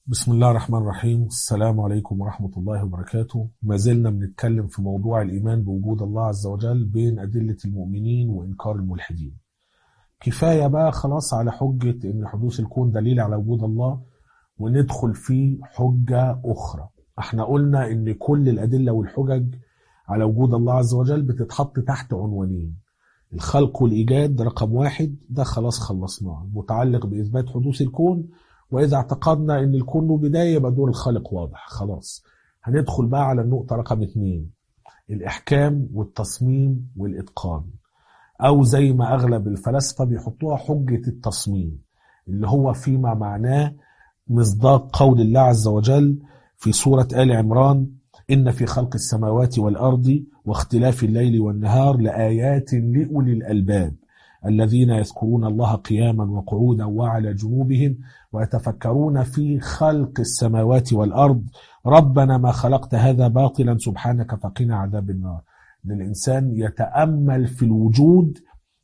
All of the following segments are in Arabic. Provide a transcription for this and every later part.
بسم الله الرحمن الرحيم. السلام عليكم ورحمة الله وبركاته. ما زلنا بنتكلم في موضوع الإيمان بوجود الله عز وجل بين أدلة المؤمنين وإنكار الملحدين. كفاية بقى خلاص على حجة إن حدوث الكون دليل على وجود الله، وندخل في حجة أخرى. احنا قلنا إن كل الأدلة والحجج على وجود الله عز وجل بتتحط تحت عنوانين: الخلق والإيجاد رقم 1، ده خلاص خلصناه، متعلق بإثبات حدوث الكون، وإذا اعتقدنا إن الكون له بداية يبقى دور الخالق واضح. خلاص هندخل بقى على النقطة رقم 2، الإحكام والتصميم والإتقان، أو زي ما أغلب الفلاسفة بيحطوها حجة التصميم، اللي هو فيما معناه مصداق قول الله عز وجل في سورة آل عمران: إن في خلق السماوات والأرض واختلاف الليل والنهار لآيات لأولي الألباب الذين يذكرون الله قياما وقعودا وعلى جنوبهم ويتفكرون في خلق السماوات والأرض ربنا ما خلقت هذا باطلا سبحانك فقنا عذاب النار. للإنسان يتأمل في الوجود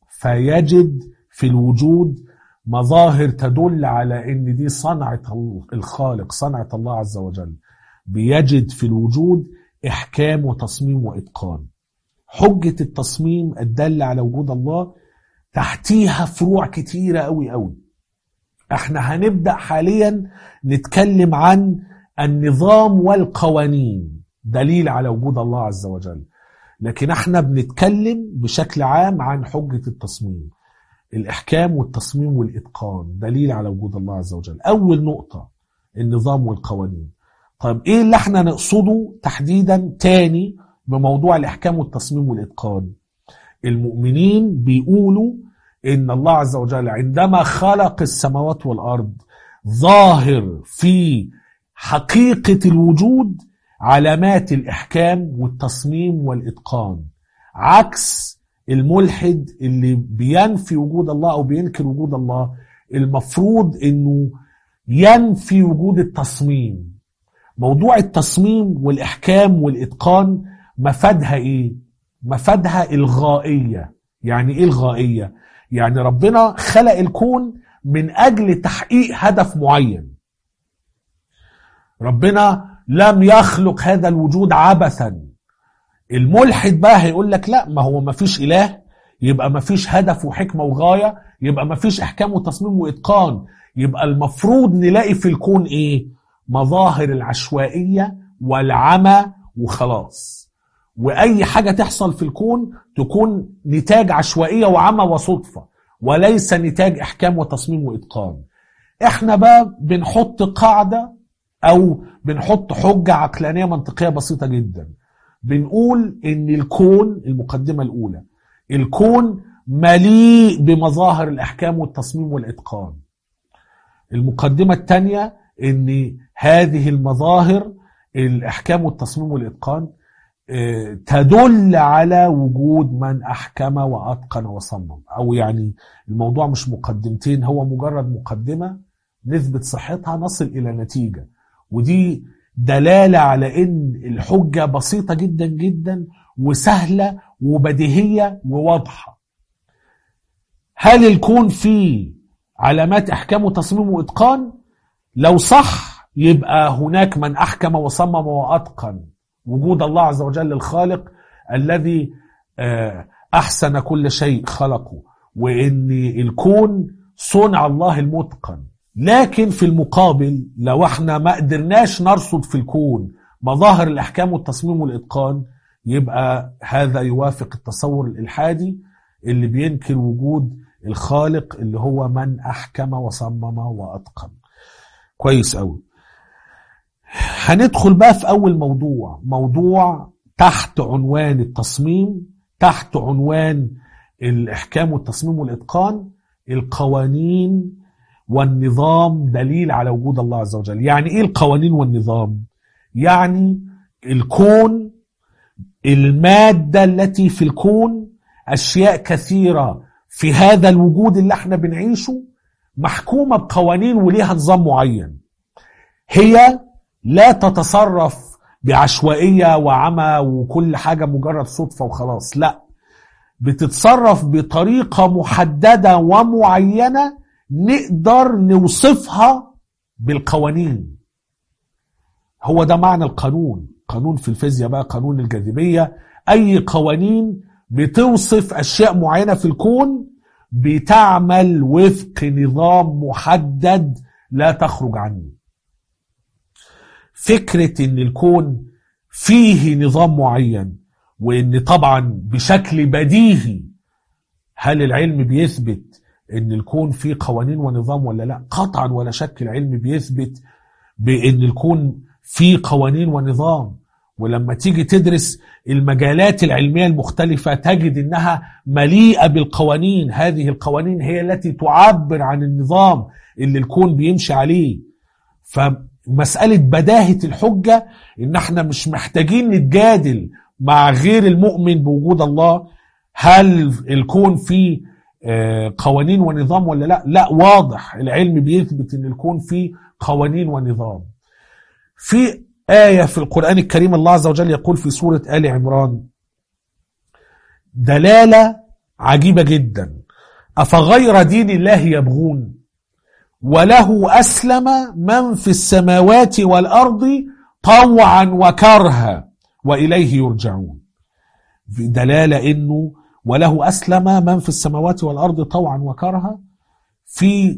فيجد في الوجود مظاهر تدل على إن دي صنعة الخالق، صنعة الله عز وجل. بيجد في الوجود إحكام وتصميم وإتقان. حجة التصميم الدالة على وجود الله تحتيها فروع كتيرة قوي قوي. احنا هنبدأ حاليا نتكلم عن النظام والقوانين دليل على وجود الله عز وجل، لكن احنا بنتكلم بشكل عام عن حجة التصميم. الإحكام والتصميم والإتقان دليل على وجود الله عز وجل. أول نقطة النظام والقوانين. طيب ايه اللي احنا نقصده تحديدا تاني بموضوع الإحكام والتصميم والإتقان؟ المؤمنين بيقولوا إن الله عز وجل عندما خلق السماوات والأرض ظاهر في حقيقة الوجود علامات الإحكام والتصميم والإتقان، عكس الملحد اللي بينفي وجود الله أو بينكر وجود الله. المفروض إنه ينفي وجود التصميم. موضوع التصميم والإحكام والإتقان مفادها إيه؟ مفادها الغائية. يعني إيه الغائية؟ يعني ربنا خلق الكون من أجل تحقيق هدف معين. ربنا لم يخلق هذا الوجود عبثا. الملحد بقى هيقول لك لا، ما هو ما فيش إله، يبقى ما فيش هدف وحكمة وغاية، يبقى ما فيش إحكام وتصميم وإتقان، يبقى المفروض نلاقي في الكون إيه؟ مظاهر العشوائية والعمى وخلاص. وأي حاجة تحصل في الكون تكون نتاج عشوائية وعمى وصدفة، وليس نتاج إحكام وتصميم وإتقان. احنا بقى بنحط قاعدة أو بنحط حجة عقلانية منطقية بسيطة جدا. بنقول إن الكون، المقدمة الأولى، الكون مليء بمظاهر الإحكام والتصميم والإتقان. المقدمة الثانية إن هذه المظاهر الإحكام والتصميم والإتقان تدل على وجود من أحكم وأتقن وصمم. أو يعني الموضوع مش مقدمتين، هو مجرد مقدمة نثبت صحتها نصل إلى نتيجة. ودي دلالة على إن الحجة بسيطة جدا جدا وسهلة وبديهية وواضحة. هل الكون فيه علامات إحكام وتصميم وإتقان؟ لو صح يبقى هناك من أحكم وصمم وأتقن وجود الله عز وجل الخالق الذي أحسن كل شيء خلقه، وإن الكون صنع الله المتقن. لكن في المقابل لو احنا ما قدرناش نرصد في الكون مظاهر الإحكام والتصميم والإتقان، يبقى هذا يوافق التصور الإلحادي اللي بينكر وجود الخالق اللي هو من أحكم وصمم وأتقن. كويس أوي. هندخل بقى في أول موضوع تحت عنوان التصميم، تحت عنوان الإحكام والتصميم والإتقان: القوانين والنظام دليل على وجود الله عز وجل. يعني إيه القوانين والنظام؟ يعني الكون، المادة التي في الكون، أشياء كثيرة في هذا الوجود اللي احنا بنعيشه محكومة بقوانين وليها نظام معين. هي لا تتصرف بعشوائية وعمى وكل حاجة مجرد صدفة وخلاص، لا، بتتصرف بطريقة محددة ومعينة نقدر نوصفها بالقوانين. هو ده معنى القانون. قانون في الفيزياء بقى قانون الجاذبية، أي قوانين بتوصف أشياء معينة في الكون بتعمل وفق نظام محدد لا تخرج عنه. فكرة ان الكون فيه نظام معين، وان طبعا بشكل بديهي هل العلم بيثبت ان الكون فيه قوانين ونظام ولا لا؟ قطعا ولا شك العلم بيثبت بان الكون فيه قوانين ونظام. ولما تيجي تدرس المجالات العلمية المختلفة تجد انها مليئة بالقوانين. هذه القوانين هي التي تعبر عن النظام اللي الكون بيمشي عليه. فمسألة بداهة الحجة ان احنا مش محتاجين نتجادل مع غير المؤمن بوجود الله، هل الكون فيه قوانين ونظام ولا لا؟ لا، واضح العلم بيثبت ان الكون فيه قوانين ونظام. في آية في القرآن الكريم الله عز وجل يقول في سورة آل عمران دلالة عجيبة جدا: أفغير دين الله يبغون وله أسلم من في السماوات والأرض طوعا وكرها وإليه يرجعون. في دلالة إنه وله أسلم من في السماوات والأرض طوعا وكرها، في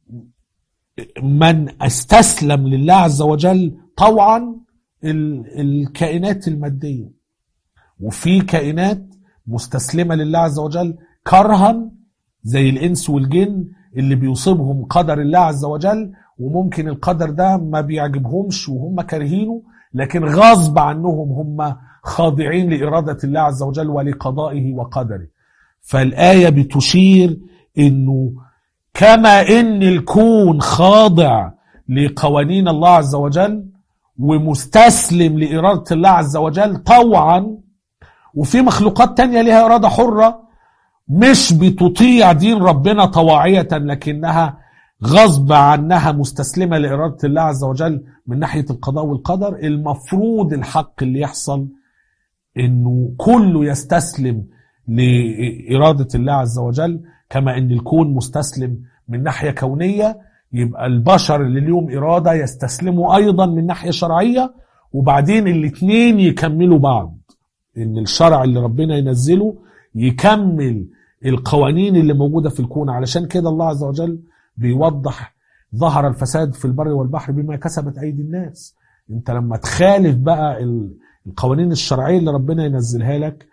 من استسلم لله عز وجل طوعا الكائنات المادية، وفي كائنات مستسلمة لله عز وجل كرها زي الإنس والجن اللي بيصيبهم قدر الله عز وجل، وممكن القدر ده ما بيعجبهمش وهم كارهينه، لكن غصب عنهم هم خاضعين لإرادة الله عز وجل ولقضائه وقدره. فالآية بتشير إنه كما إن الكون خاضع لقوانين الله عز وجل ومستسلم لإرادة الله عز وجل طوعا، وفي مخلوقات تانية لها إرادة حرة مش بتطيع دين ربنا طواعية، لكنها غصب عنها مستسلمة لإرادة الله عز وجل من ناحية القضاء والقدر. المفروض الحق اللي يحصل إنه كله يستسلم لإرادة الله عز وجل، كما إن الكون مستسلم من ناحية كونية، يبقى البشر اللي ليهم إرادة يستسلموا أيضا من ناحية شرعية، وبعدين الاثنين يكملوا بعض، إن الشرع اللي ربنا ينزله يكمل القوانين اللي موجودة في الكون. علشان كده الله عز وجل بيوضح ظهر الفساد في البر والبحر بما كسبت أيدي الناس. انت لما تخالف بقى القوانين الشرعية اللي ربنا ينزلها لك،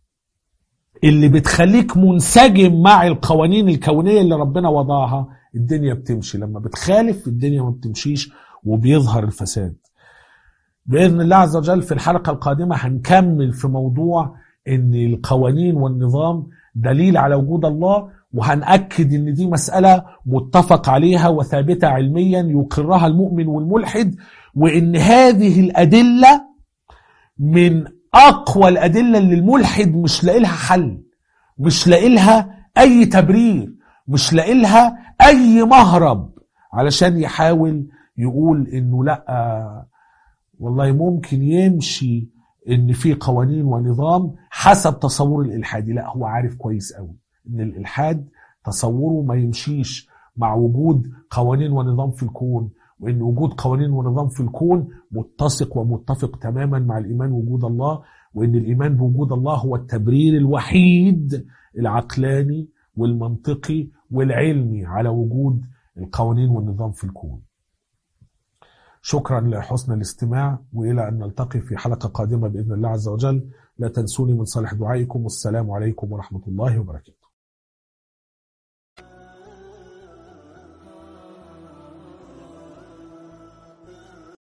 اللي بتخليك منسجم مع القوانين الكونية اللي ربنا وضعها، الدنيا بتمشي. لما بتخالف الدنيا ما بتمشيش وبيظهر الفساد. بإذن الله عز وجل في الحلقة القادمة هنكمل في موضوع ان القوانين والنظام دليل على وجود الله، وهنأكد ان دي مسألة متفق عليها وثابتة علميا يقرها المؤمن والملحد، وان هذه الأدلة من أقوى الأدلة اللي الملحد مش لاقي لها حل، مش لاقي لها أي تبرير، مش لاقي لها أي مهرب علشان يحاول يقول إنه لأ والله ممكن يمشي إن في قوانين ونظام حسب تصور الإلحادي. لأ، هو عارف كويس قوي إن الإلحاد تصوره ما يمشيش مع وجود قوانين ونظام في الكون، وإن وجود قوانين ونظام في الكون متسق ومتفق تماما مع الإيمان بوجود الله، وإن الإيمان بوجود الله هو التبرير الوحيد العقلاني والمنطقي والعلمي على وجود القوانين والنظام في الكون. شكرا لحسن الاستماع، وإلى أن نلتقي في حلقة قادمة بإذن الله عز وجل. لا تنسوني من صالح دعائكم، والسلام عليكم ورحمة الله وبركاته.